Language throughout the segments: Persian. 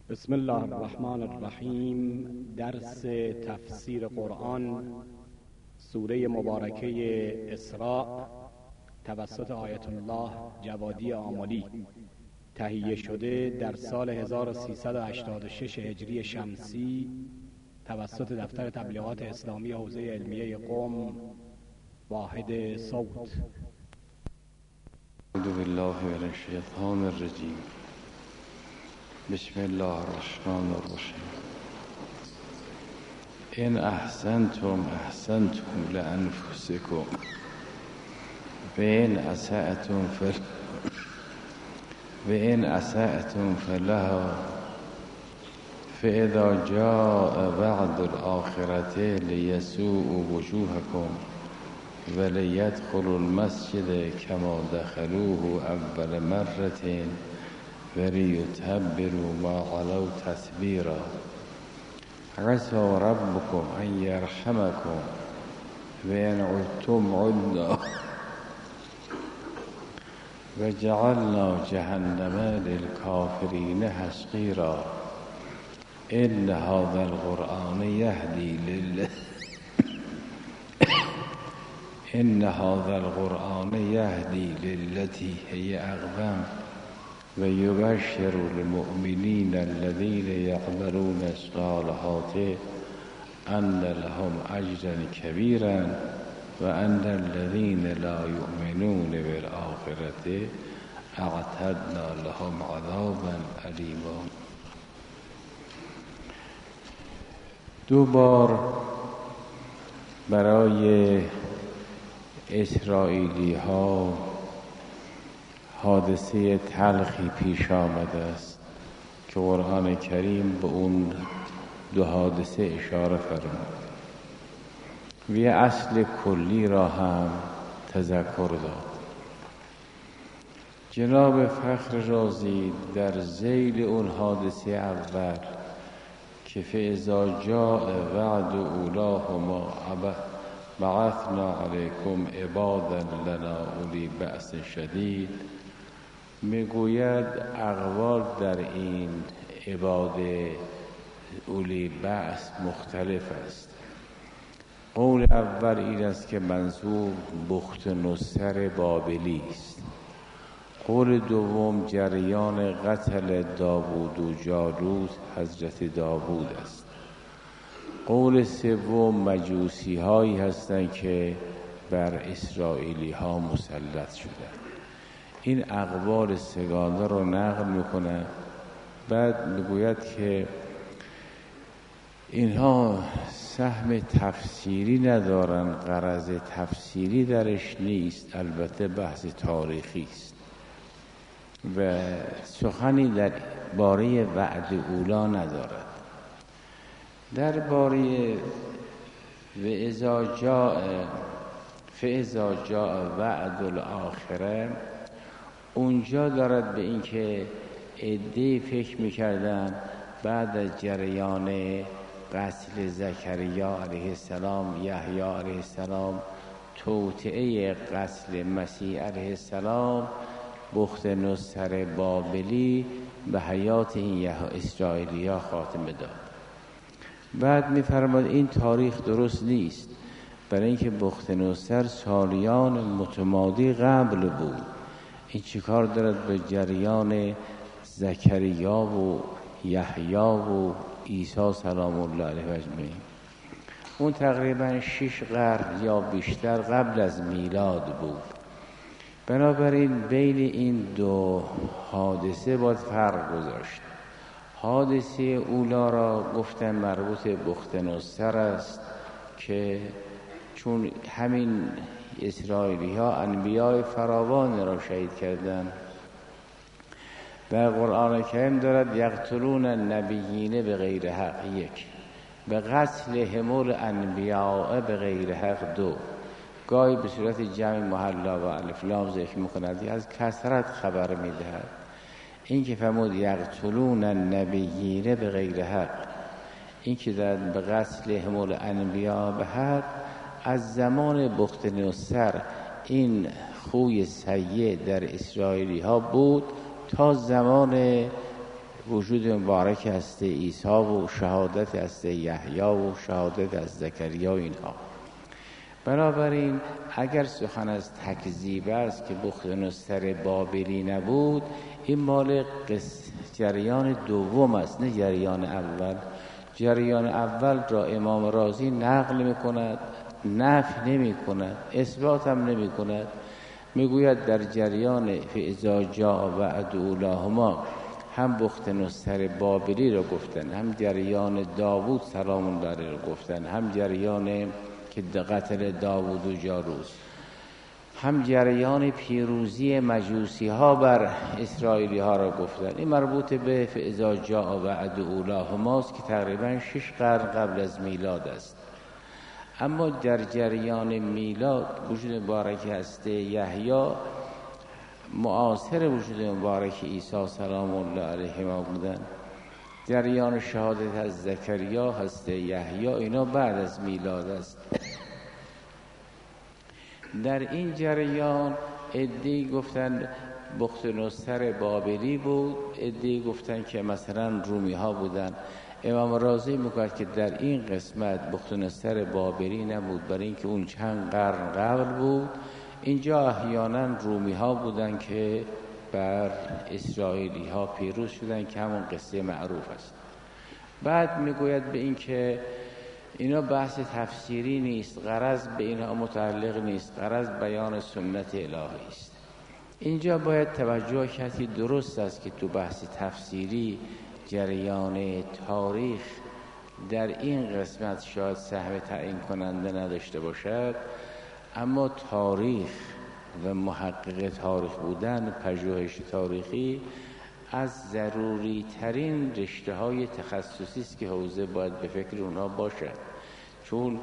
بسم الله الرحمن الرحیم. درس تفسیر قرآن سوره مبارکه اسراء توسط آیت الله جوادی آملی تهیه شده در سال 1386 هجری شمسی توسط دفتر تبلیغات اسلامی حوزه علمیه قم واحد صوت. اعوذ بالله من الشیطان الرجیم. بسم الله الرحمن الرحیم. ان احسنتم احسنتم لانفسکم و ان اسأتم فلها فاذا جاء وعد الآخرة لیسوءوا وجوهکم وليدخلوا المسجد كما دخلوه اول مرة وليتبروا ما علوا تتبيرا عسى ربكم أن يرحمكم وإن عدتم عدنا وجعلنا جهنم للكافرين حصيرا إن هذا القرآن يهدي للتي هي أقوم ويبشر المؤمنين الذين يعملون الصالحات أن لهم أجرا كبيرا وأن الذين لا يؤمنون بالآخرة أعتدنا لهم عذابا أليما. دو بار برای اسرائیلی ها حادثه تلخی پیش آمده است که قرآن کریم به اون دو حادثه اشاره فرمود و یه اصل کلی را هم تذکر داد. جناب فخر رازی در ذیل اون حادثه اول که فاذا جاء وعد اولاهما بعثنا علیکم عبادا لنا اولی بأس شدید، میگوید اقوال در این عباد اولی بأس مختلف است. قول اول این است که منظور بختنصر بابلی است. قول دوم جریان قتل داوود و جالوت حضرت داوود است. قول سوم مجوسی هایی هستند که بر اسرائیلی ها مسلط شدند. این اقوال سگانه رو نقل میکنه، بعد میگوید که اینها سهم تفسیری ندارن، غرض تفسیری درش نیست، البته بحث تاریخی است و سخنی در باره وعد اولا ندارد. در باره فاذا جاء وعد الآخرة اونجا دارد به این که عده‌ای فکر میکردن بعد از جریان قتل زکریا علیه السلام، یحیی علیه السلام، توطئه قتل مسیح علیه السلام، بختنصر بابلی به حیات این اسرائیلی ها خاتمه داد. بعد میفرماد این تاریخ درست نیست، برای اینکه بختنصر سالیان متمادی قبل بود. این چیکار دارد به جریان زکریا و یحیی و عیسی سلام الله علیه اجمعین؟ اون تقریبا 6 قرن یا بیشتر قبل از میلاد بود. بنابراین بین این دو حادثه باید فرق گذاشت. حادثه اولا را گفتن مربوط بختنصر است که چون همین اسرائیلی ها انبیاء فراوان را شهید کردند. در قرآن کریم دارد یقتلون النبیین به غیر حق، یک، به قتل همول انبیاء به غیر حق، دو، گاهی به صورت جمع محلا و الف لام ذکر می‌کند، از کثرت خبر می‌دهد. این که فرمود یقتلون النبیین به غیر حق، این که در به قتل همول انبیاء به حق، از زمان بختنصر این خوی سیء در اسرائیلی ها بود تا زمان وجود مبارک هست عیسی و شهادت هست یحیی و شهادت از زکریا اینها. بنابراین اگر سخن از تکذیب است که بختنصر بابلی نبود، این مال جریان دوم است نه جریان اول. جریان اول را امام رازی نقل میکند، نفی نمی کند، اثبات هم نمی کند. میگوید در جریان فاذا جاء وعد اولاهما هم بختنصر بابلی را گفتن، هم جریان داوود سلام الله علیه را گفتن، هم جریان که قتل داوود و جالوت، هم جریان پیروزی مجوسی ها بر اسرائیلی ها را گفتن. این مربوط به فاذا جاء وعد اولاهما است که تقریبا 6 قرن قبل از میلاد است. اما در جریان میلاد وجود مبارک هست یحیی معاصر وجود مبارک عیسی سلام الله علیه ما بودن. جریان شهادت از زکریا هست یحیی اینا بعد از میلاد است. در این جریان عده‌ای گفتن بختنصر بابلی بود، عده‌ای گفتن که مثلا رومی ها بودن. امام رازی میگوید که در این قسمت بختنصر بابلی نبود، برای اینکه اون چند قرن قبل بود. اینجا احیانا رومی ها بودن که بر اسرائیلی ها پیروز شدن که همون قصه معروف است. بعد میگوید به این که اینا بحث تفسیری نیست، غرض به اینها متعلق نیست، غرض بیان سنت الهی است. اینجا باید توجه کردی درست است که تو بحث تفسیری جریان تاریخ در این قسمت شاید سهم تعیین کننده نداشته باشد، اما تاریخ و محقق تاریخ بودن، پژوهش تاریخی از ضروری ترین رشته های تخصصی است که حوزه باید به فکر اونها باشد، چون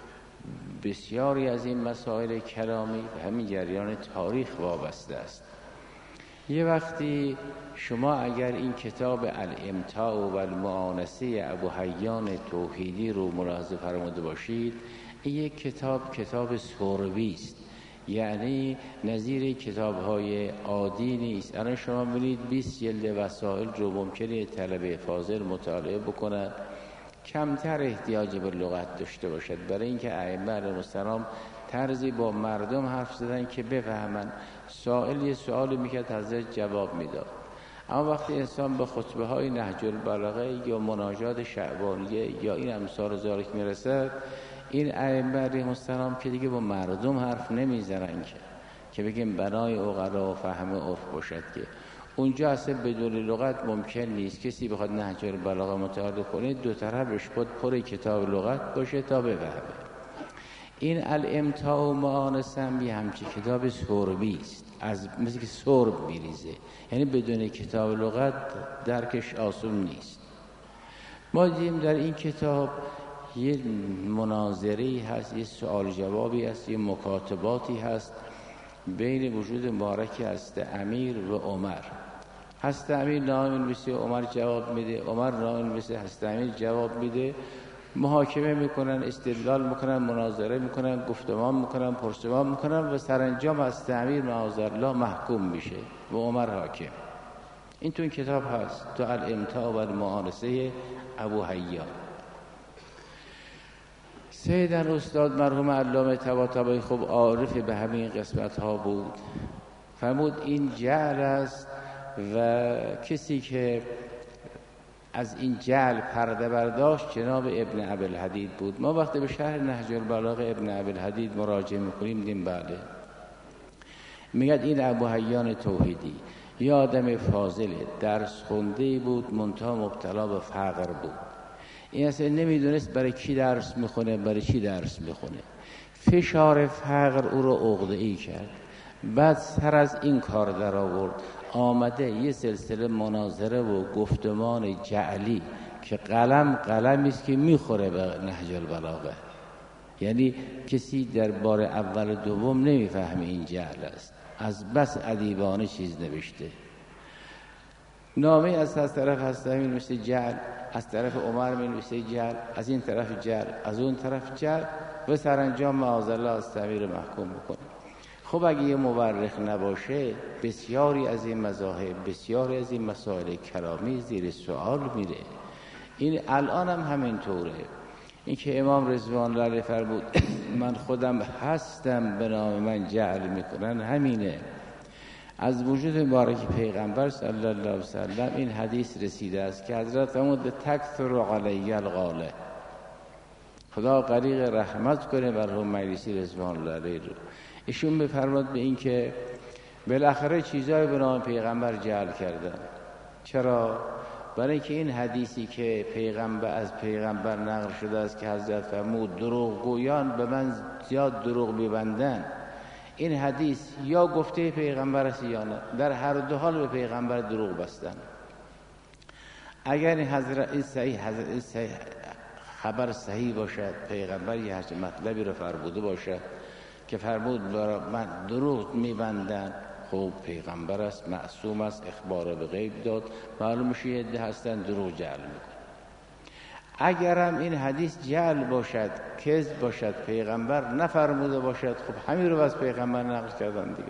بسیاری از این مسائل کلامی به همین جریان تاریخ وابسته است. یه وقتی شما اگر این کتاب الامتاع و المؤانسه ابوحیان توحیدی رو ملاحظه فرموده باشید، این یک کتاب سروی است، یعنی نظیر کتاب‌های عادی نیست. الان شما ببینید 20 جلد وسائل رو ممکنه طلبه فاضل مطالعه بکنن، کمتر احتیاج به لغت داشته باشد، برای اینکه ائمه علیهم السلام طرزی با مردم حرف زدن که بفهمن. سائل یه سوالی میکرد حضرت جواب میداد. اما وقتی انسان به خطبه های نهج البلاغه یا مناجات شعبانیه یا این امثال ذالک میرسد، این ائمه علیهم السلام که دیگه با مردم حرف نمیزنن که بگیم بنای عقلا و فهم عرف باشد، که اونجا اصلا بدون لغت ممکن نیست. کسی بخواد نهج البلاغه مطالعه کنه دو طرفش بود پر کتاب لغت باشه تا بفهمه. این الامتاع و معانسه هم یه همچین کتاب سربی است، مثل که سرب میریزه، یعنی بدون کتاب لغت درکش آسون نیست. ما دیدیم در این کتاب یه مناظری هست، یه سوال جوابی هست، یه مکاتباتی هست بین وجود مبارکی هست امیر و عمر. هست امیر نامه می‌نویسه، عمر جواب میده، عمر نامه می‌نویسه، هست امیر جواب میده، محاکمه میکنن، استدلال میکنن، مناظره میکنن، گفتمان میکنن، پرسمان میکنن و سرانجام هست امیر معاذالله محکوم میشه و عمر حاکم. این تو این کتاب هست، تو الامتاع و المؤانسه ابوحیان. سیدن استاد مرحوم علامه طباطبایی خوب عارف به همین قسمت ها بود، فرمود این جعل است و کسی که از این جعل پرده برداشت جناب ابن ابوالحدید بود. ما وقتی به شرح نهج البلاغه ابن ابوالحدید مراجعه میکنیم دیم بله میگد این ابوحیان توحیدی یه آدم فاضله، درس خونده بود، منتها مبتلا به فقر بود. این اصلا نمیدونست برای کی درس میخونه، برای چی درس میخونه. فشار فقر او رو عقده‌ای کرد. بعد سر از این کار در آورد، آمده یه سلسله مناظره و گفتمان جعلی که قلمی است که میخوره به نهج البلاغه، یعنی کسی در بار اول دوم نمیفهمه این جعل است، از بس ادیبانه چیز نوشته. نامه از طرف هست امیر میشه جعل، از طرف عمر میشه جعل، از این طرف جعل، از اون طرف جعل و سرانجام معاذالله از امیر محکوم بکنه. خب اگه یه مورخ نباشه بسیاری از این مذاهب، بسیاری از این مسائل کلامی زیر سوال میره. این الان هم همینطوره. این که امام رضوان الله علیه فرمود من خودم هستم به نام من جعل میکنن، همینه. از وجود مبارک پیغمبر صلی الله علیه وسلم این حدیث رسیده است که حضرت فرمود تکثر علی القاله، خدا غریق رحمت کنه مرحوم مجلسی رضوان الله علیه رو. ایشون بفرماد به این که بالاخره چیزای به نام پیغمبر جعل کردن. چرا؟ برای اینکه این حدیثی که از پیغمبر نقل شده است که حضرت فرمود دروغگویان به من زیاد دروغ میبندن، این حدیث یا گفته پیغمبر است یا نه، در هر دو حال به پیغمبر دروغ بستن. اگر این خبر صحیح باشد، پیغمبر یه مطلبی رو فرموده باشد که فرمود من دروغ میبندن، خب پیغمبر است، معصوم است، اخبار به غیب داد، معلوم میشه یه عده هستن دروغ جعل میکنن. اگرم این حدیث جعل باشد، کذب باشد، پیغمبر نفرموده باشد، خب همین رو از پیغمبر نقل کردن دیگه.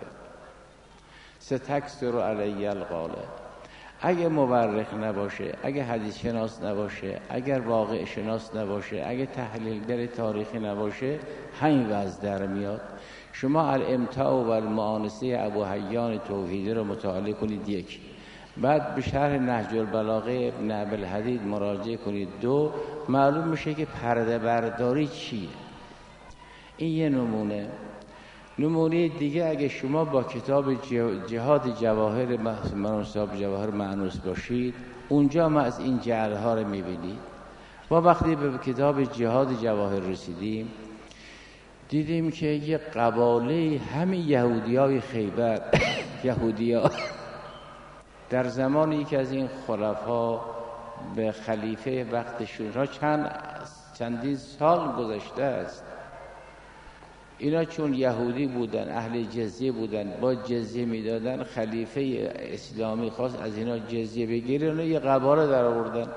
ستکثر علی القاله. اگه مورخ نباشه، اگه حدیث شناس نباشه، اگر واقع شناس نباشه، اگه تحلیلگر تاریخی نباشه، همین وضع در میاد. شما الامتاع و المعانسه ابو حیان توحیدی رو مطالعه کنید، یک. بعد به شرح نهج البلاغه ابن ابوالحدید مراجعه کنید، دو. معلوم میشه که پرده برداری چیه. این یه نمونه. نمونه دیگه اگه شما با کتاب جهاد جواهر جواهر مأنوس باشید، اونجا ما از این جعلها رو میبینید. و وقتی به کتاب جهاد جواهر رسیدیم دیدیم که یه قباله همین یهودیای خیبر یهودیا در زمان یکی از این خلفا به خلیفه وقتشون را چندین سال گذشته است، اینا چون یهودی بودن، اهل جزیه بودن، با جزیه میدادن، خلیفه اسلامی خواست از اینا جزیه بگیره، اینا یه قباله در آوردن،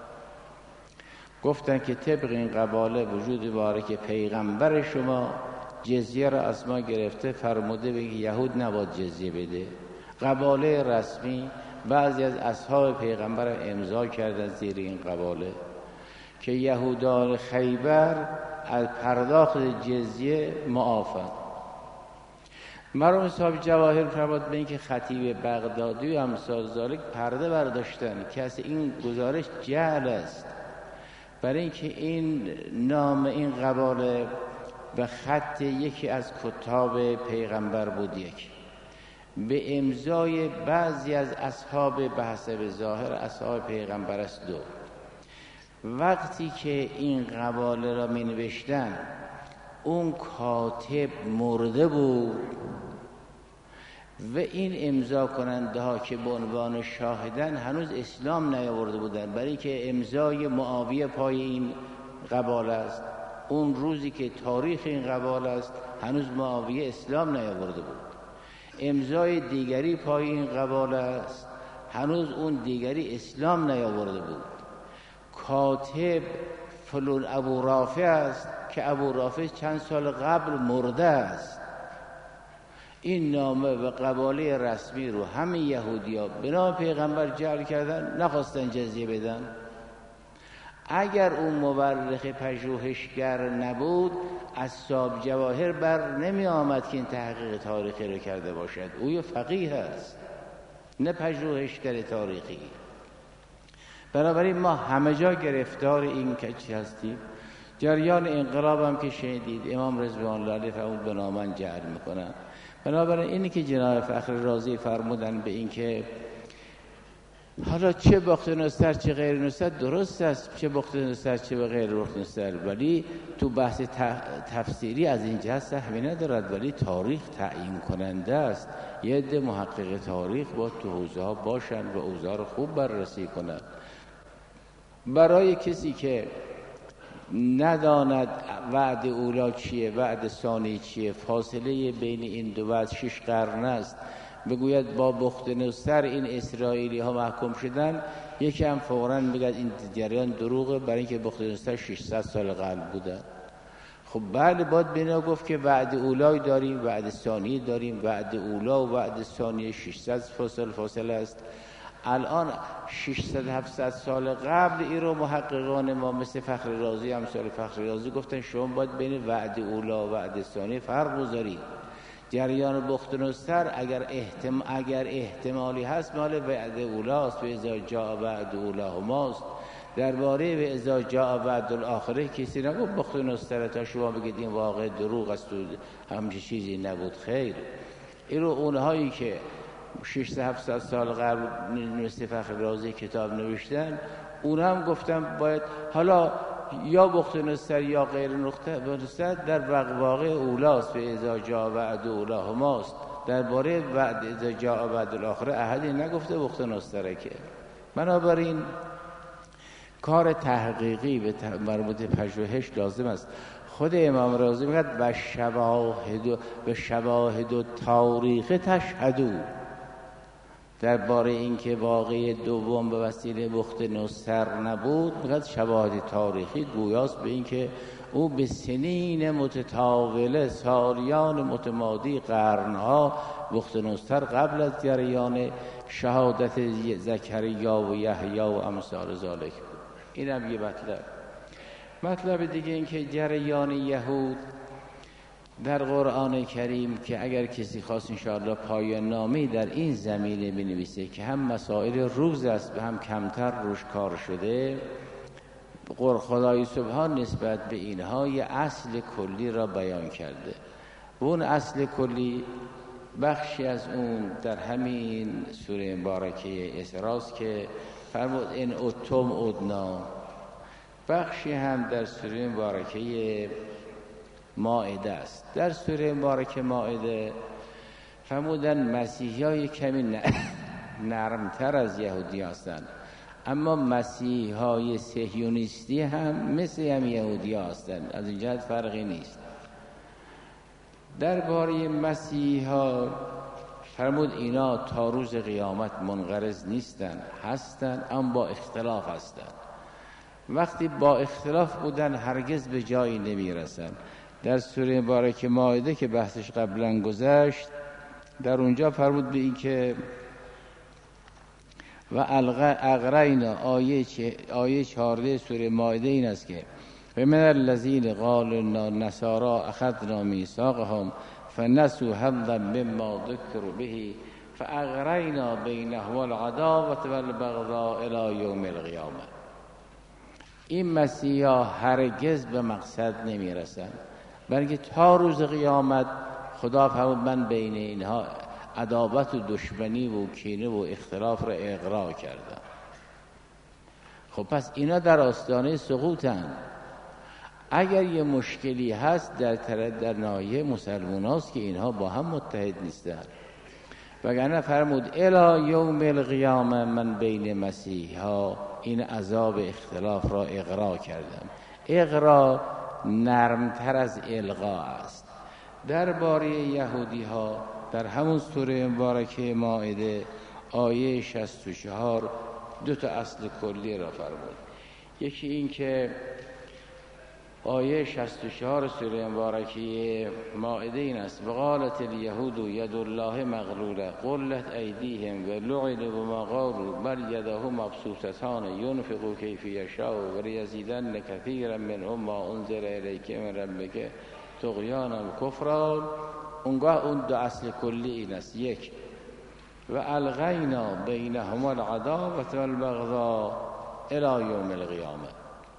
گفتن که طبق این قباله وجود مبارک پیغمبر شما جزیه را از ما گرفته، فرموده به یهود نباید جزیه بده. قباله رسمی بعضی از اصحاب پیغمبر امضا کردن زیر این قباله که یهودان خیبر از پرداخت جزیه معافن. مرحوم صاحب جواهر فرمود به این که خطیب بغدادی و امثال ذالک پرده برداشتن که اصلا این گزارش جعل است، برای اینکه این نام این قباله به خط یکی از کتاب پیغمبر بود، یک به امضای بعضی از اصحاب به حسب ظاهر اصحاب پیغمبر است، دو وقتی که این قباله را می نوشتن اون کاتب مرده بود و این امضا کننده ها که به عنوان شاهدن هنوز اسلام نیاورده بودن، برای که امضای معاویه پای این قباله است. اون روزی که تاریخ این قباله است هنوز معاویه اسلام نیاورده بود. امضای دیگری پای این قباله است، هنوز اون دیگری اسلام نیاورده بود. کاتب فلان ابو رافع است که ابو رافع چند سال قبل مرده است. این نامه و قباله رسمی رو همه یهودی‌ها به نام پیغمبر جعل کردن، نخواستن جزیه بدن. اگر اون مورخ پژوهشگر نبود اصحاب جواهر بر نمی آمد که این تحقیق تاریخی رو کرده باشد. او یه فقیه است نه پژوهشگر تاریخی. بنابراین ما همه جا گرفتار این کچی هستیم. جریان انقلاب هم که شنیدید امام رضوان الله علیه فرمود به نام من جعل میکنن. بنابراین اینی که جناب فخر رازی فرمودن به این که حالا چه باخت نستر چه غیر نستر درست است، چه باخت نستر چه غیر باخت نستر، ولی تو بحث تفسیری از این جهت سهمی ندارد، ولی تاریخ تعیین کننده است. یه عده محقق تاریخ با تو حوزه ها باشن و اوضاع رو خوب بررسی کنند. برای کسی که نداند وعد اولا چیه وعد ثانی چیه، فاصله بین این دو وعد 6 قرن است، بگوید با بخت نصر این اسرائیلی ها محکوم شدن، یکی هم فوراً بگید این جریان دروغه، برای اینکه بخت نصر 600 سال قبل بوده. خب بله، باید بینا گفت که وعد اولای داریم، وعد ثانی داریم، وعد اولا و وعد ثانی 600 فاصله است. الان 600-700 سال قبل این رو محققان ما مثل فخر رازی، امثال فخر رازی گفتن شما باید بین وعد اولا و وعد ثانی فرق بذارید. جریان بختنصر اگر احتمالی هست مال وعد اولاست، و اذا جاء وعد اولاهماست. درباره و اذا جاء وعد الاخره کسی نگفت بختنصر تا شما بگید این واقع دروغ است و همچین چیزی نبود. خیر، این رو اونهایی که 600-700 سال قبل مثل فخر رازی کتاب نوشتن، اون هم گفتن باید حالا یا بختنصر یا غیر بختنصر در واقع اولاست و اذا جاء وعد اولاهماست. درباره وعد اذا جاء وعد الاخره احدی نگفته بختنصر که. بنابراین کار تحقیقی به مربوط پژوهش لازم است. خود امام رازی میگه و شواهد و تاریخ تشهدو، درباره اینکه واقعه دوم به وسیله بختنصر نبود، میگه شواهد تاریخی گویاست به اینکه او به سنین متطاوله، سالیان متمادی، قرنها، بختنصر قبل از جریان شهادت زکریا و یحیی و امثال ذالک بود. این هم یه مطلب دیگه این که جریان یهود در قرآن کریم که اگر کسی خواست انشاءالله پایان نامه‌ای در این زمینه بنویسه که هم مسائل روز است و هم کمتر روش کار شده، خدای سبحان نسبت به اینها یه اصل کلی را بیان کرده. و اون اصل کلی بخشی از اون در همین سوره مبارکه اسراء که فرمود ان اتم ادنا، بخشی هم در سوره مبارکه مائده است. در سوره مبارکه مائده فرمودن مسیحیای کمی نرمتر از یهودی هستند، اما مسیحیای صهیونیستی هم مثل هم یهودی هستند، از این جهت فرقی نیست. درباره مسیحا فرمود اینا تا روز قیامت منقرض نیستن، هستن اما با اختلاف هستن. وقتی با اختلاف بودن هرگز به جایی نمیرسن. در سوره مبارکه مائده که بحثش قبلا گذشت، در اونجا فرمود به این که و اغرینا، آیه 14 سوره مائده این است که و من الذین قالوا نصارى اخذنا میثاقهم فنسوا حظا مما ذکروا به فاغرینا بینهم العداوة والبغضاء الی یوم القیامه. این مسیحا هرگز به مقصد نمیرسن، بلکه تا روز قیامت خدا فرمود من بین اینها عداوت و دشمنی و کینه و اختلاف را اغرا کردم. خب پس اینا در آستانه سقوطن. اگر یه مشکلی هست در ناحیه مسلمان هاست که اینها با هم متحد نیستن، وگرنه فرمود الی یوم القیامه من بین مسیحا این عذاب اختلاف را اغرا کردم. اغرا نرمتر از الغا است. درباره یهودی ها در همون سوره مبارکه مائده آیه 64 دو تا اصل کلی را فرمود. یکی این که آیه 64 سوره مبارکه مائده این است وقالت الیهود ید الله مغلوله غلت ایدیهم و لعنوا بما قالوا بل یده مبسوطتان ينفق کیف یشاء و لیزیدن کثیرا منهم ما انزل الیک من ربک طغیانا و کفرا. اونگاه اون دو اصل کلی این است. یک و الغینا بینهم العداوة والبغضاء الی یوم القیامه.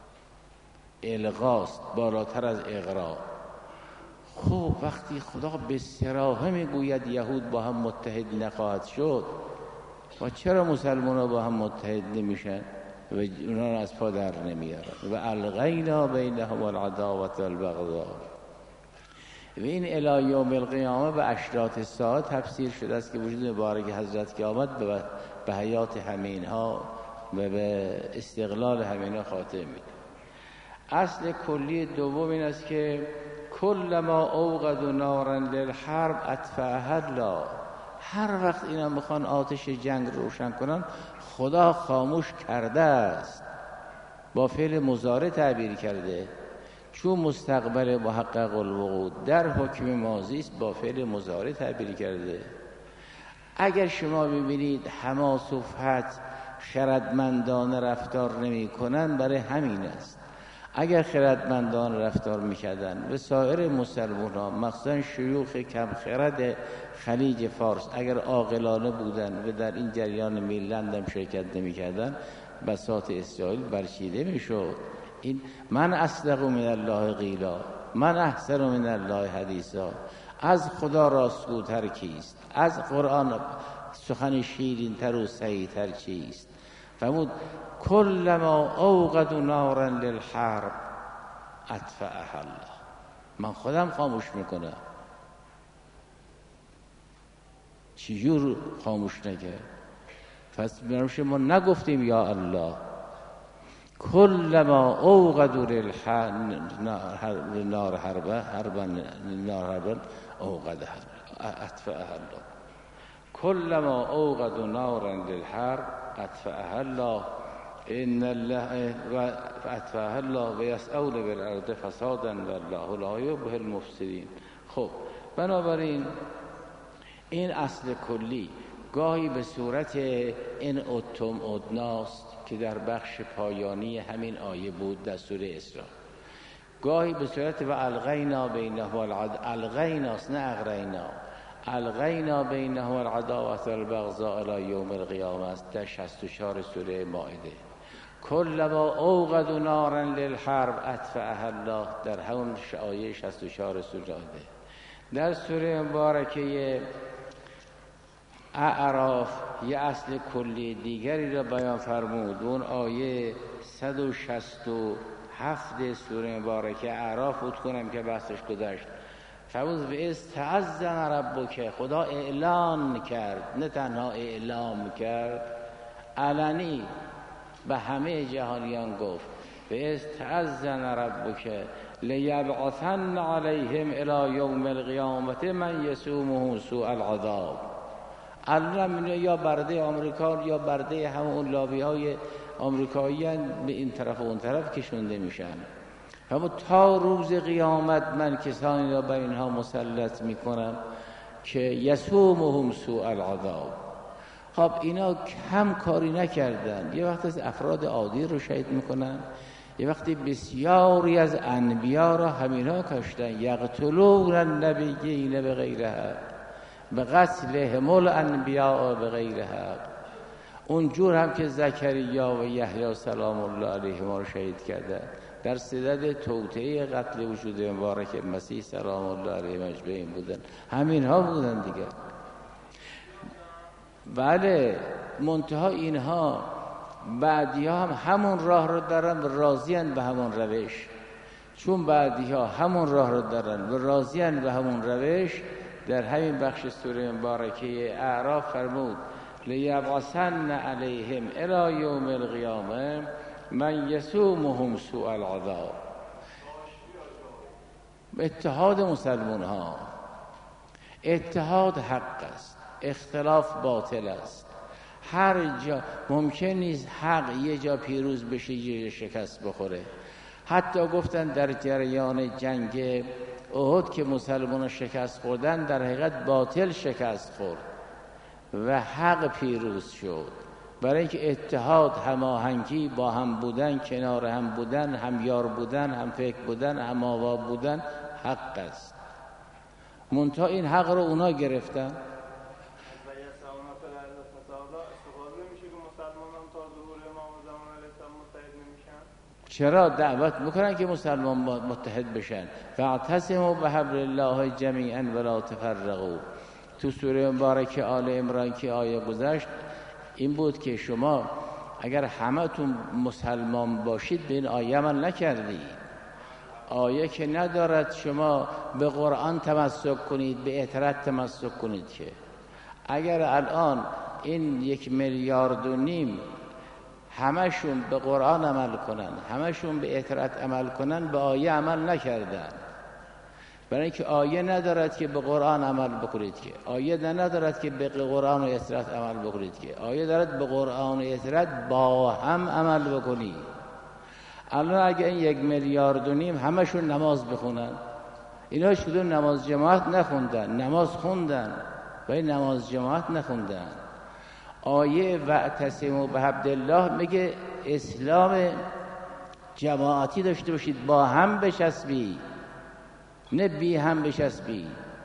الغاست بالاتر از اغرا. خب وقتی خدا به صراحه میگوید یهود با هم متحد نخواهد شد، و چرا مسلمان ها با هم متحد نمیشن و اونا را از پا در نمیارن؟ و الغینا بینهم العداوة والبغضاء. و این الی یوم القیامه به اشراط الساعه تفسیر شده است که وجود مبارک حضرت که آمد به حیات همینها و به استقلال همینها خاتمه میده. اصل کلی دوم این است که کلما اوقدوا نارا للحرب اطفأها الله. هر وقت اینا میخوان آتش جنگ روشن کنن خدا خاموش کرده است. با فعل مضارع تعبیر کرده. چون مستقبل محقق الوقوع در حکم ماضی است با فعل مضارع تعبیر کرده. اگر شما ببینید حماس و فتح خردمندانه رفتار نمی کنن، برای همین است. اگر خردمندانه رفتار میکردن و سایر مسلمان ها مخصوصا شیوخ کم خرد خلیج فارس اگر عاقلانه بودن و در این جریان میلند هم شرکت نمیکردن، بساط اسرائیل برچیده میشد. این من اصدق من الله قیلا، من احسن من الله حدیثا، از خدا راستگوتر کیست، از قرآن سخن شیرین تر و صحیح تر چیست. فرمود کلما اوقدوا نارا للحرب اطفأها الله، من خودم خاموش میکنم. چجور خاموش نکرد؟ پس برایش ما نگفتیم یا الله کلما اوقدوا للنار حربا اوقدها اطفأها الله، کلما اوقدوا نارا للحرب اطفأها الله ان الله اطفأها الله و یسعون بالارض فسادا والله لا یحب المفسدین. خب بنابراین این اصل کلی گاهی به صورت این اتم ادناست که در بخش پایانی همین آیه بود در سوره اسراء، گاهی به صورت و الغینا بینهم الغیناست نه اغرینا، الغینا بینهم العداوة والبغضاء الی یوم القیامه است در 64 سوره مائده. کلما اوقدوا نارا للحرب اطفأها الله در همون آیه 64 سوره مائده. در سوره مبارکه اعراف یه اصل کلی دیگری را بیان فرمود. اون آیه 167 سوره مبارکه اعراف بود کنم که بحثش گذشت. فوز به استعذن ربک، خدا اعلان کرد، نه تنها اعلام کرد، علنی به همه جهانیان گفت به استعذن ربک لیبعثن علیهم الی یوم القیامه من یسومه سوء العذاب. الان یا برده آمریکا یا برده همون لابی های آمریکایی به این طرف و اون طرف کشونده میشن. اما تا روز قیامت من کسانی را بر اینها مسلط میکنم که یسومهم سوء العذاب. خب اینا کم کاری نکردن، یه وقت از افراد عادی رو شهید میکنن، یه وقتی بسیاری از انبیا را همینا کشتن. یقتلون النبیین بغیر حق، به قتلهم الانبیاء بغیر حق. اونجور هم که زکریا و یحیی سلام الله علیهما رو شهید کردن در صدد توطئه قتل وجود مبارک مسیح سلام الله علیه اجمعین بودن، همین ها بودن دیگه. بله منتها اینها بعدی ها هم همون راه رو دارن و راضیان به همون روش. چون بعدی ها همون راه رو دارن و راضیان به همون روش، در همین بخش سوره مبارکه اعراف فرمود لیبعثن علیهم الی یوم القیامه من یسومهم سوء العذاب. اتحاد مسلمان ها، اتحاد حق است، اختلاف باطل است. هر جا ممکن نیست حق یه جا پیروز بشه یه شکست بخوره. حتی گفتن در جریان جنگ احد که مسلمان شکست خوردن، در حقیقت باطل شکست خورد و حق پیروز شد. برای اینکه اتحاد، هماهنگی، با هم بودن، کنار هم بودن، هم یار بودن، هم فکر بودن، هم آوا بودن حق است. منتها این حق رو اونا گرفتن. چرا دعوت میکنن که مسلمان متحد بشن؟ فاعتصموا بحبل الله جمیعا ولا تفرقوا. تو سوره مبارکه آل عمران که آیه گذشت این بود که شما اگر همتون مسلمان باشید به این آیه عمل نکردید. آیه که ندارد شما به قرآن تمسک کنید، به اطرت تمسک کنید. که اگر الان این 1.5 میلیارد همشون به قرآن عمل کنن، همشون به اطرت عمل کنن، به آیه عمل نکردن. برای اینکه آیه ندارد که به قرآن عمل بکنید، که آیه ندارد که به قرآن و اطرت عمل بکنید، که آیه دارد به قرآن و اطرت با هم عمل بکنید. الان اگه این 1.5 میلیارد همشون نماز بخونن، اینا شده نماز جماعت نخوندن، نماز خوندن ولی نماز جماعت نخوندن. آیه واعتصموا بحبلالله میگه اسلام جماعتی داشته باشید، با هم بچسبید، نه بی هم بچسبید.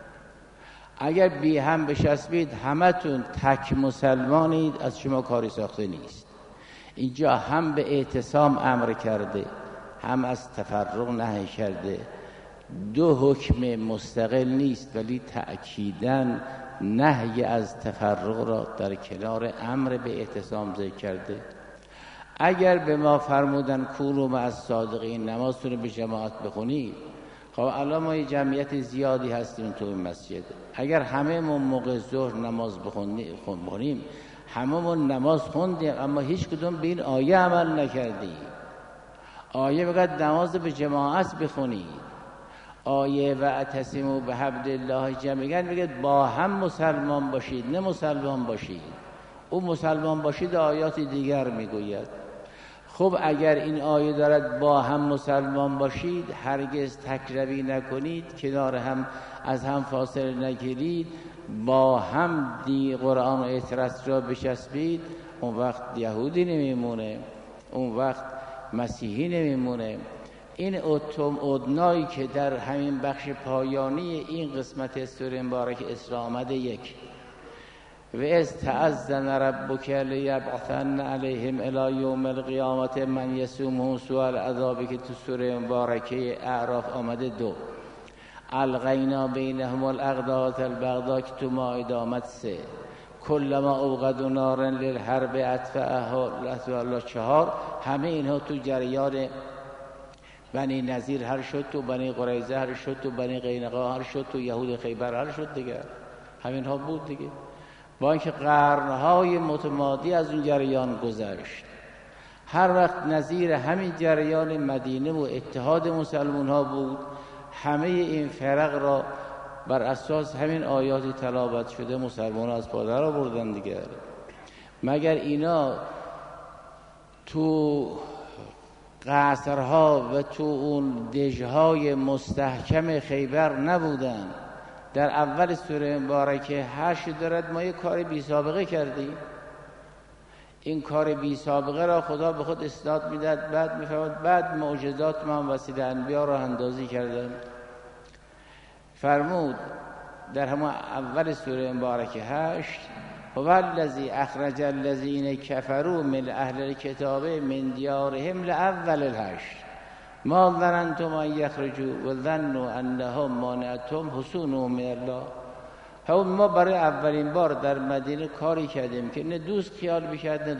اگر بی هم بچسبید همتون تک مسلمانید، از شما کاری ساخته نیست. اینجا هم به اعتصام امر کرده، هم از تفرق نهی کرده. دو حکم مستقل نیست، ولی تأکیداً نهی از تفرق را در کنار امر به اعتصام ذکر کرده. اگر به ما فرمودن کونوا مع الصادقین، نمازتون رو به جماعت بخونید، خب الان ما یه جمعیت زیادی هستیم تو این مسجد، اگر همه ما موقع ظهر نماز بخونیم، همه ما نماز خوندیم اما هیچ کدوم به این آیه عمل نکردیم. آیه بگید نماز به جماعت بخونید. آیه واعتصموا بحبلالله جمیعا بگید با هم مسلمان باشید، نه مسلمان باشید. او مسلمان باشید آیات دیگر میگوید. خب اگر این آیه دارد با هم مسلمان باشید، هرگز تکروی نکنید، کنار هم از هم فاصله نگیرید، با هم قرآن و اعتراض را بچسبید، اون وقت یهودی نمیمونه، اون وقت مسیحی نمیمونه. این ادنایی که در همین بخش پایانی این قسمت سوره مبارک اسراء آمده، یک و از تأذن ربک لیبعثن علیهم الی یوم القیامة من یسومهم سوء العذاب که تو سوره مبارکه اعراف آمده، دو القینا بینهم الاغضاض البغضاء که تو مائده آمد، سه کلما اوقدوا نارا للحرب اطفأها الله، چهار همه اینها تو جریان بنی نذیر هر شد، تو بنی قریظه هر شد، تو بنی قینقاع هر شد، تو یهود خیبر هر شد دیگه، همین ها بود دیگه. با اینکه قرنهای متمادی از اون جریان گذشت، هر وقت نظیر همین جریان مدینه و اتحاد مسلمان ها بود، همه این فرق را بر اساس همین آیاتی تلاوت شده مسلمان ها از پادر را بردن دیگه. مگر اینا تو قصرها و تو اون دژهای مستحکم خیبر نبودن؟ در اول سوره مبارکه 8 دارد ما یه کار بی سابقه کردیم. این کار بی سابقه را خدا به خود اسناد میداد، بعد میفرماد بعد معجزات من وسیله انبیا را اندازی کردم. فرمود در همون اول سوره مبارکه 8 هو الذی اخرج الذین کفروا من اهل الکتاب من دیارهم لاول الحشر ما ظننتم ان یخرجوا و ظنوا انهم مانعتهم حصونهم من الله. هم ما برای اولین بار در مدینه کاری کردیم که نه دوست خیال میکرد نه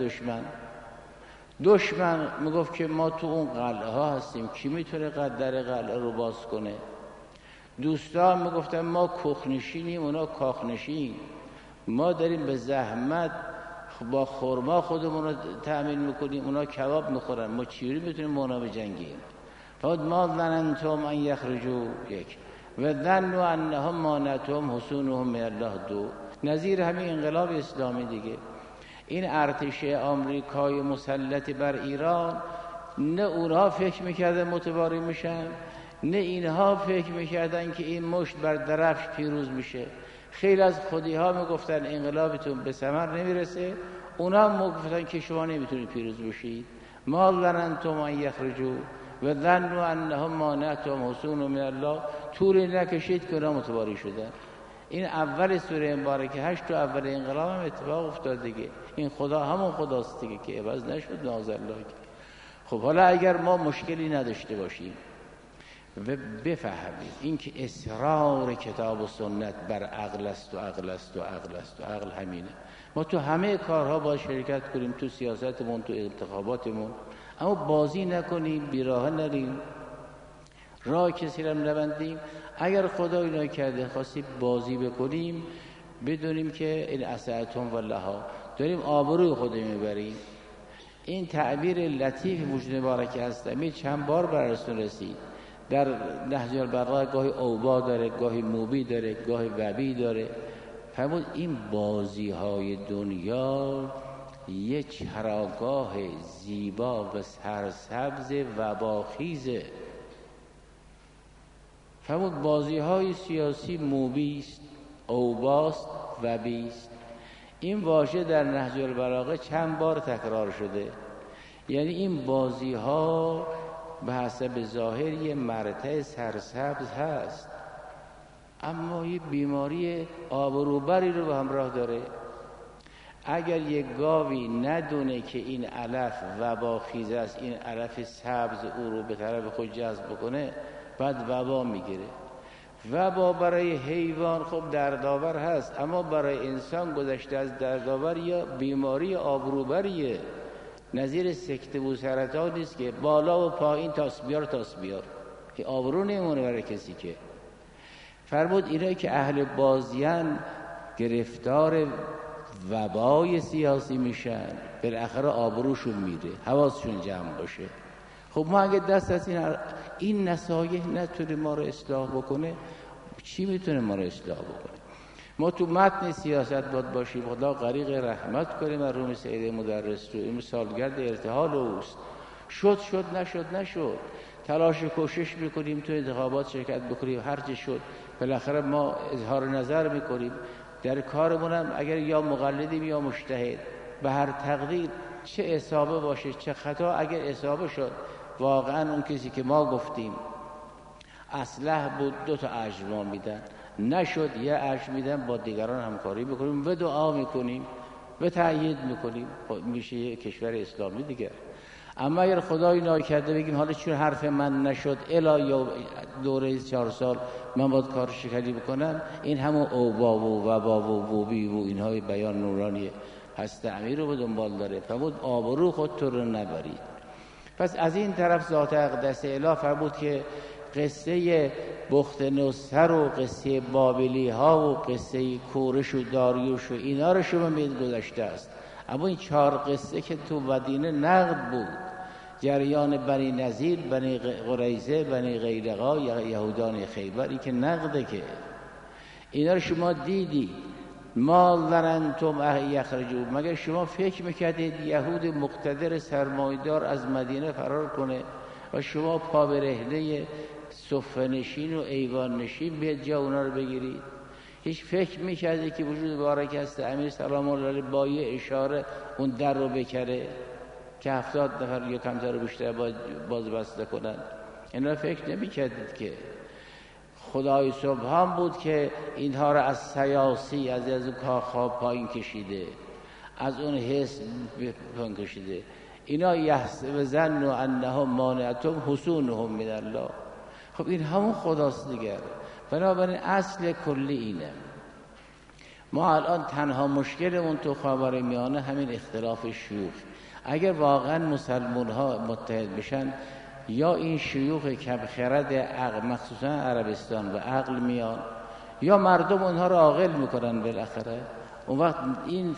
دشمن میگفت که ما تو اون قلعه ها هستیم، کی میتونه در قلعه رو باز کنه؟ دوستان میگفتن ما کخنشینیم، اونا کاخنشین، ما داریم به زحمت با خرما خودمون رو تأمین میکنیم، اونا کباب میخورن، ما چیوری میتونیم اونا بجنگیم؟ فقط ما ظننتم ان یخرجوا، یک و ظنوا انهم مانعتهم حصونهم من الله، دو نظیر همین انقلاب اسلامی دیگه. این ارتش آمریکای مسلط بر ایران، نه اونها فکر میکردن متواری میشن، نه اینها فکر میکردن که این مشت بر درفش پیروز میشه. خیلی از خودی ها میگفتن انقلابتون به ثمر نمیرسه، اونا هم میگفتن که شما نمیتونید پیروز بشید. ما ظننتم ان یخرجوا و ظنوا انهم مانعتهم حصونهم من الله، طوری نکشید که اونا متواری شدن. این اول سوره مبارکه 8 تو اول انقلاب هم اتفاق افتاد دیگه. این خدا همون خداست دیگه که عوض نشد نازالله. خب حالا اگر ما مشکلی نداشته باشیم و بفهمید این که اصرار کتاب و سنت بر عقل است و عقل است و عقل است و عقل همینه، ما تو همه کارها با شرکت کنیم، تو سیاستمون، تو انتخاباتمون، اما بازی نکنیم، بیراه نریم، راه کسی را نبندیم. اگر خدا اینا کرده خواستی بازی بکنیم، بدونیم که این اسعتهم والله داریم آبروی خود میبریم. این تعبیر لطیف وجود مبارک هست، همین چند بار براتون رسید. در نهج البلاغه گاهی اوبا داره، گاهی موبی داره، گاهی وبی داره. فرمود این بازی های دنیا یه چراگاه زیبا و سرسبز وباخیزه. فرمود بازی‌های سیاسی موبیست، اوباست، وبیست. این واژه در نهج البلاغه چند بار تکرار شده. یعنی این بازی‌ها به حسب ظاهر یه مرتع سرسبز هست، اما یه بیماری آبروبری رو به همراه داره. اگر یک گاوی ندونه که این علف وباخیز است، این علف سبز او رو به طرف خود جذب بکنه، بعد وبا میگیره. وبا برای حیوان خب دردآور هست، اما برای انسان گذشته از دردآور یا بیماری آبروبریه. نظیر سکته و سرطان نیست که بالا و پایین تاس بیار که آبرو نمونه برای کسی. که فرمود اینایی که اهل بازیان گرفتار وبای سیاسی میشن، بالاخره آبروشون میره، حواسشون جمع باشه. خب ما اگه دست از این نصایح نتونه ما رو اصلاح بکنه، چی میتونه ما رو اصلاح بکنه؟ ما تو متن سیاست باید باشیم. خدا غریق رحمت کنه مرحوم سید مدرس رو، این سالگرد ارتحال اوست. شد نشد تلاش کوشش میکنیم تو انتخابات شرکت بکنیم، هر چه شد بالاخره ما اظهار نظر میکنیم در کارمونم. اگر یا مقلدیم یا مجتهد، به هر تقدیر چه اصابه باشه چه خطا، اگر اصابه شد واقعا اون کسی که ما گفتیم اصلح بود 2 تا اجر ما میدن، نشد یه اجر میدن، با دیگران همکاری میکنیم و دعا میکنیم و تأیید میکنیم، میشه یه کشور اسلامی دیگه. اما اگر خدای ناکرده بگیم حالا چون حرف من نشد الا یا دوره 4 سال من باید کار شکلی بکنم، این همون اوبا و وبا و وبی و اینهای بیان نورانی هست امیر رو به دنبال داره. فرمود آبرو خودتون رو نبرید. پس از این طرف ذات اقدس اله فرمود که قصه بخت نصر و قصه بابلی ها و قصه کورش و داریوش و اینا رو شما مید گذشته است، اما این 4 قصه که تو مدینه نقد بود، جریان بنی نذیر، بنی قریظه، بنی قیلقا، یهودان خیبری که نقده، که اینا رو شما دیدی. ما ظننتم یخرجون، مگر شما فکر میکردید یهود مقتدر سرمایدار از مدینه فرار کنه و شما پا به رهله صفه نشین و ایوان نشین به جا اونا رو بگیرید؟ هیچ فکر میکردید که وجود بارک است امیر سلام الله علیه با یه اشاره اون در رو بکره که 70 نفر یا کمتر رو بیشتر باز بسته کنن؟ اینا فکر نمیکردید که خدای سبحان بود که اینها را از سیاسی از اون کاخ پایین کشیده، از اون حس پایین کشیده. اینا یحسبون انهم مانعتهم حصونهم من الله. خب این همون خداست دیگر. بنابراین اصل کلی اینه. ما الان تنها مشکلمون تو خاورمیانه همین اختلاف شیوخ. اگر واقعا مسلمان ها متحد بشن، یا این شیوخ کم خرد عقل مخصوصا عربستان و عقل میان، یا مردم اونها رو عاقل میکنن بالاخره. اون وقت این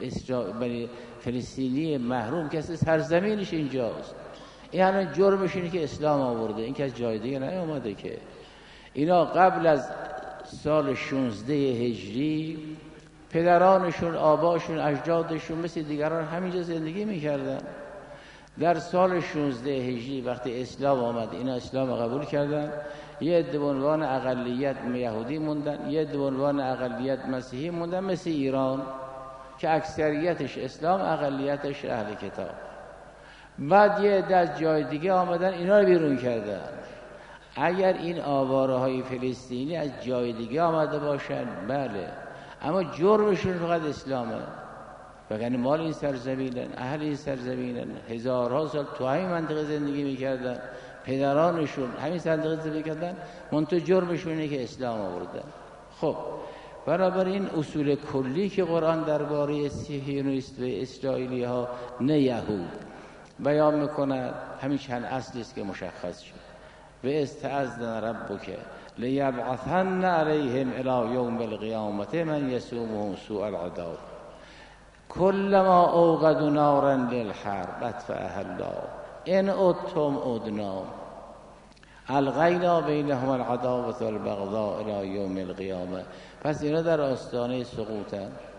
فلسطینی محروم که سرزمینش اینجاست، این الان جرمش اینه که اسلام آورده، این که از جای دیگه نیامده. که اینا قبل از سال 16 هجری پدرانشون، آباشون، اجدادشون مثل دیگران همینجا زندگی میکردن. در سال 16 هجری وقتی اسلام آمد، اینا اسلام قبول کردن، یه عده به عنوان اقلیت یهودی موندن، یه عده به عنوان اقلیت مسیحی موندن، مثل ایران که اکثریتش اسلام، اقلیتش اهل کتاب. بعد یه عده از جای دیگه آمدن، اینا رو بیرون کردن. اگر این آواره های فلسطینی از جای دیگه آمده باشن بله، اما جرمشون فقط اسلامه. وگرنه مال این سرزمینن، اهل این سرزمینن، هزارها سال تو همین منطقه زندگی میکردن، پدرانشون همین منطقه زندگی میکردن، منتها جرمشون اینه که اسلام آوردن. خب بنابراین اصول کلی که قرآن درباره صهیونیست و اسرائیلی ها نه یهود بیان میکنه، همین چند اصلی است که مشخص شد. و استعذن ربک لیبعثن علیهم الی یوم القیامة من یسومهم سوء العذاب کلما اوقدوا نارا للحرب اطفأها الله ان عدتم عدنا القینا بینهم العداوة والبغضاء الی یوم القیامة. پس اینا در آستانه سقوطن.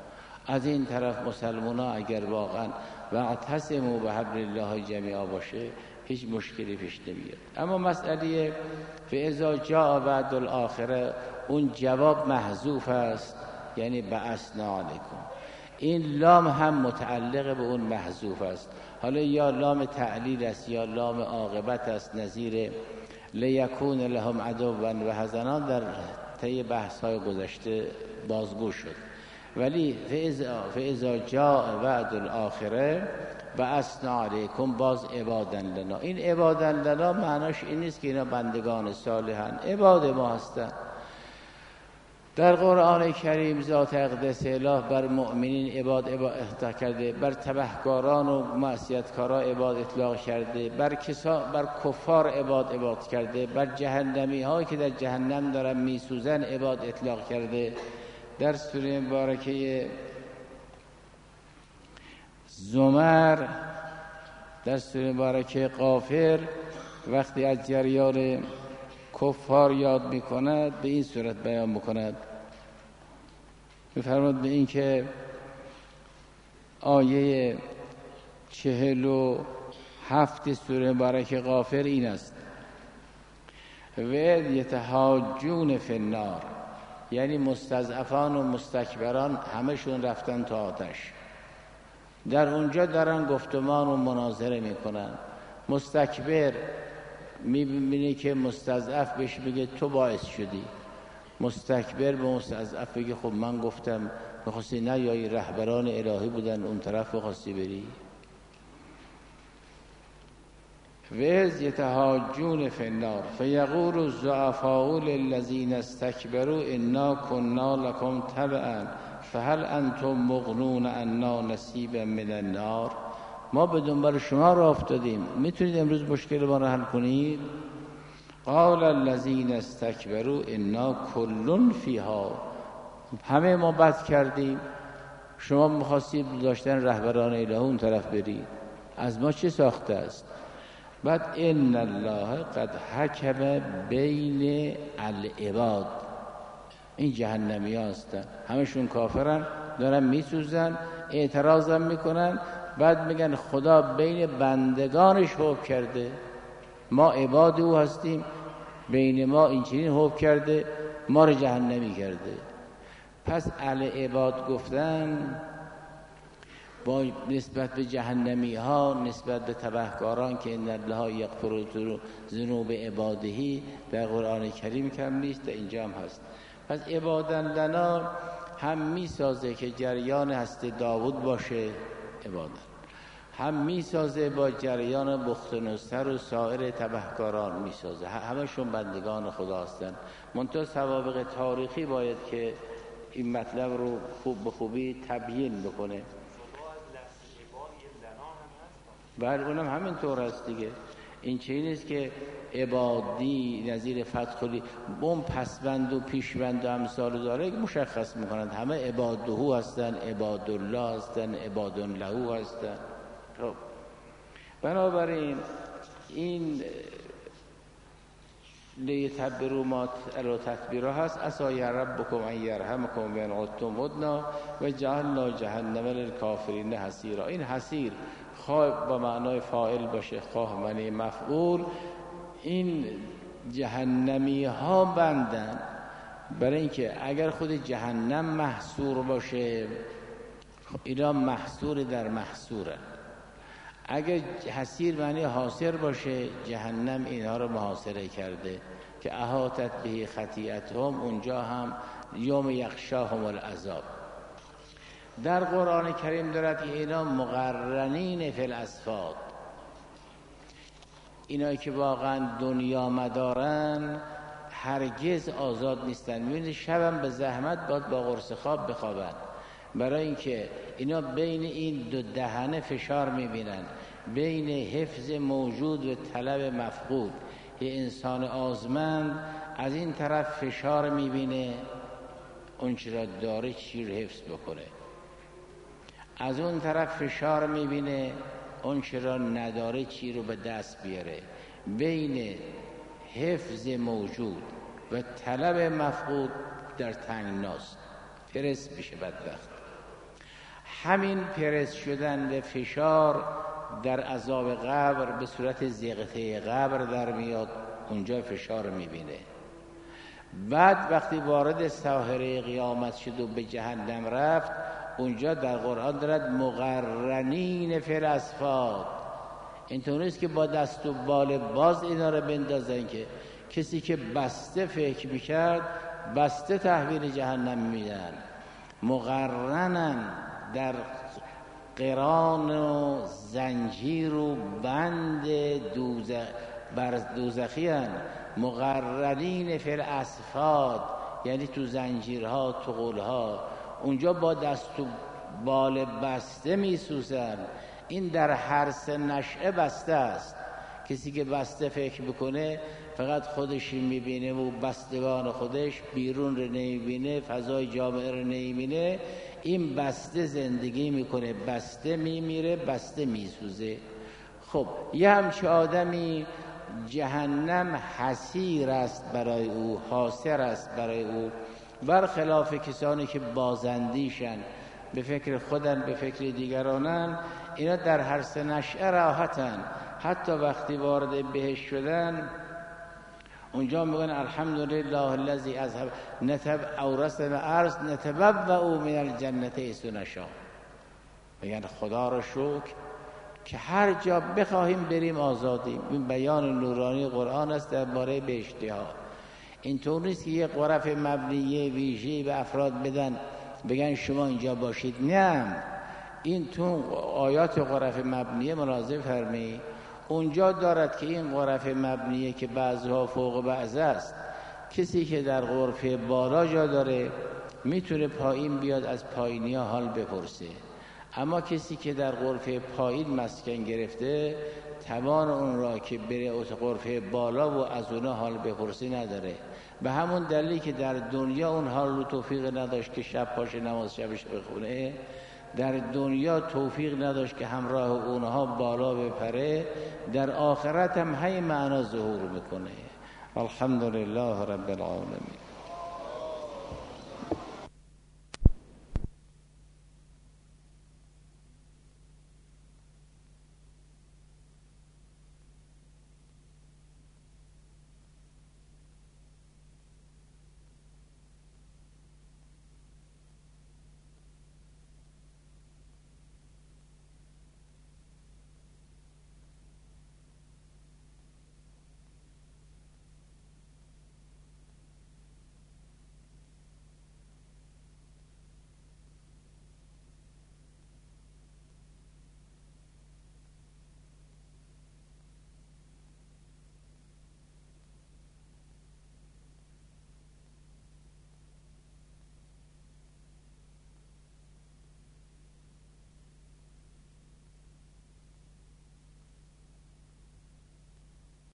از این طرف مسلمان ها اگر واقعا واعتصموا بحبل الله جمیعا باشه هیچ مشکلی پیش نمیاد. اما مسئله فاذا جاء وعد الاخره اون جواب محذوف است، یعنی بعثنا علیکم. این لام هم متعلق به اون محذوف است. حالا یا لام تعلیل است یا لام عاقبت است، نظیر لیکون لهم عدوا و حزنا در طی بحث‌های گذشته بازگو شد. ولی فاذا جاء وعد الاخره بعثنا علیکم باز عبادا لنا. این عبادا لنا معناش این نیست که اینا بندگان صالحن، عباد ما هستن. در قرآن کریم ذات اقدس اله بر مؤمنین عباد اطلاق کرده، بر تبهکاران و معصیتکاران عباد اطلاق کرده، بر کفار عباد کرده، بر جهنمی هایی که در جهنم دارن میسوزن عباد اطلاق کرده. در سوره مبارکه زمر، در سوره مبارکه غافر وقتی از جریان کفار یاد میکند به این صورت بیان میکند، میفرماد به این که آیه 47 سوره مبارکه غافر این است: و یتحاجون فی النار، یعنی مستضعفان و مستکبران همشون رفتن تا آتش، در اونجا دارن گفتمان و مناظره میکنن. مستکبر میبینی که مستضعف بهش میگه تو باعث شدی، مستکبر به مستضعف بگه خب من گفتم میخواستی نه، یا رهبران الهی بودن اون طرف بخواستی بری. وَإِذْ يَتَحَاجُّونَ فِي النَّارِ فَيَقُولُ الضُّعَفَاءُ لِلَّذِينَ اسْتَكْبَرُوا إِنَّا كُنَّا لَكُمْ تَبَعًا فَهَلْ أَنْتُمْ مُغْنُونَ عَنَّا نَصِيبًا مِنَ النَّارِ. ما به دنبال شما راه افتادیم، میتونید امروز مشکل ما رو حل کنید؟ قال الذين استكبروا إنا كل فيها، همه ما بد کردیم، شما می‌خواستید داشتن رهبران الهی اون طرف برید، از ما چه ساخته است؟ بعد ان الله قد حکم بین العباد، این جهنمی ها هستن، همشون کافرن، دارن میسوزن، اعتراضم میکنن، بعد میگن خدا بین بندگانش حکم کرده، ما عباد او هستیم، بین ما اینچنین حکم کرده، ما رو جهنمی کرده. پس العباد گفتن با نسبت به جهنمی ها، نسبت به تبهکاران که ان الله یغفر ذنوب عبادهی در قرآن کریم کم نیست، در اینجا هم هست. پس عبادا لنا هم میسازه که جریان هست داوود باشه عبادت، هم میسازه با جریان بختنصر و سایر تبهکاران میسازه، همشون بندگان خدا هستن. منتها سوابق تاریخی باید که این مطلب رو خوب به خوبی تبیین بکنه. بله اونم همینطور هست دیگه. این چیزی نیست که عبادی نظیر فتحلی بوم پسبند و پیشبند و امثال داره مشخص میکنند، همه عبادهو هستن، عباد الله هستن، عباد له هستن. خب بنابراین این لیتبروا ما علی تتبیرا هست. عسی ربکم ان یرحمکم و ان عدتم عدنا و جعلنا جهنم للکافرین حصیرا. این حصیر خواه با معنای فاعل باشه خواه معنی مفعول، این جهنمی ها بندن، برای اینکه اگر خود جهنم محصور باشه اینا محصور در محصوره، اگر حصیر معنی حاصر باشه جهنم اینها رو محاصره کرده که احاطت به خطیئتهم، اونجا هم یوم یغشاهم العذاب. در قرآن کریم دارد که اینا مقرنین فی الاسفاد، اینایی که واقعا دنیا مدارن هرگز آزاد نیستن. میبینید شبم به زحمت باید با قرص خواب بخوابن، برای اینکه اینا بین این دو دهنه فشار میبینن، بین حفظ موجود و طلب مفقود. یه انسان آزمند از این طرف فشار میبینه اون چرا داره چی رو حفظ بکنه، از اون طرف فشار میبینه اون چرا نداره چی رو به دست بیاره. بین حفظ موجود و طلب مفقود در تنگناست، فرس میشه بدبخت. همین پرس شدن به فشار در عذاب قبر به صورت زیغته قبر در میاد، اونجا فشار میبینه. بعد وقتی وارد ساحره قیامت شد و به جهنم رفت، اونجا در قرآن دارد مقرنین فی الاصفاد. اینطور نیست که با دست و بال باز اینا رو بندازن، که کسی که بسته فکر میکرد بسته تحویل جهنم میدن. مقرنن در قران و زنجیر و بند دوزخی هن. مقرنین فی الاصفاد یعنی تو زنجیرها، تو قولها، اونجا با دست و بال بسته میسوزن. این در هر سه نشأه بسته است. کسی که بسته فکر بکنه فقط خودش میبینه و بستگان خودش، بیرون رو نمیبینه، فضای جامعه رو نمیبینه. این بسته زندگی میکنه، بسته میمیره، بسته میسوزه. خب یه همچه آدمی جهنم حسیر است برای او، حاصر است برای او، برخلاف کسانی که بازندیشن، به فکر خودن، به فکر دیگرانن. اینا در هر سه نشأه راحتن. حتی وقتی وارد بهشت شدن اونجا میگن الحمدلله الذی اذهب اورثنا الارض نتبوأ من الجنة حیث نشاء. میگن خدا را شکر که هر جا بخواهیم بریم آزادیم. این بیان نورانی قرآن است درباره بهشتی ها. اینطور نیست که یه غرف مبنیه ویژه‌ای به افراد بدن بگن شما اینجا باشید. نه، این تو آیات غرف مبنیه ملاحظه فرمایید، اونجا دارد که این غرف مبنیه که بعضها فوق بعض است، کسی که در غرفه بالا جا داره میتونه پایین بیاد از پایینی ها حال بپرسه، اما کسی که در غرفه پایین مسکن گرفته توان اون را که بره غرفه بالا و از اونها حال بپرسه نداره. به همون دلیلی که در دنیا اون حال رو توفیق نداشت که شب پاشه نماز شبش بخونه، در دنیا توفیق نداشت که همراه اونها بالا بپره، در آخرت هم همین معنا ظهور میکنه. الحمدلله رب العالمین.